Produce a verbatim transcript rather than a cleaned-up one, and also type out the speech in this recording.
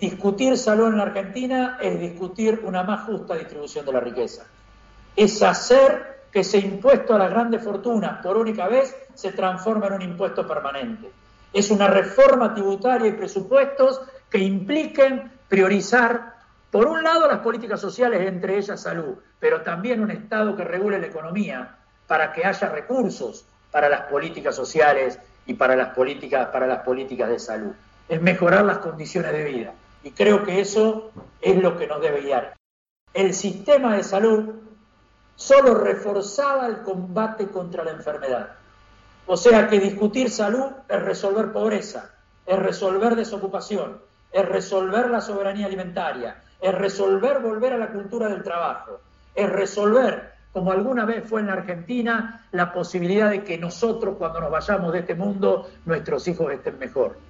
discutir salud en la Argentina es discutir una más justa distribución de la riqueza. Es hacer que ese impuesto a las grandes fortunas por única vez se transforme en un impuesto permanente. Es una reforma tributaria y presupuestos que impliquen priorizar, por un lado, las políticas sociales, entre ellas salud, pero también un Estado que regule la economía para que haya recursos para las políticas sociales y para las políticas, para las políticas de salud. Es mejorar las condiciones de vida. Y creo que eso es lo que nos debe guiar. El sistema de salud solo reforzaba el combate contra la enfermedad. O sea que discutir salud es resolver pobreza, es resolver desocupación, es resolver la soberanía alimentaria, es resolver volver a la cultura del trabajo, es resolver, como alguna vez fue en la Argentina, la posibilidad de que nosotros, cuando nos vayamos de este mundo, nuestros hijos estén mejor.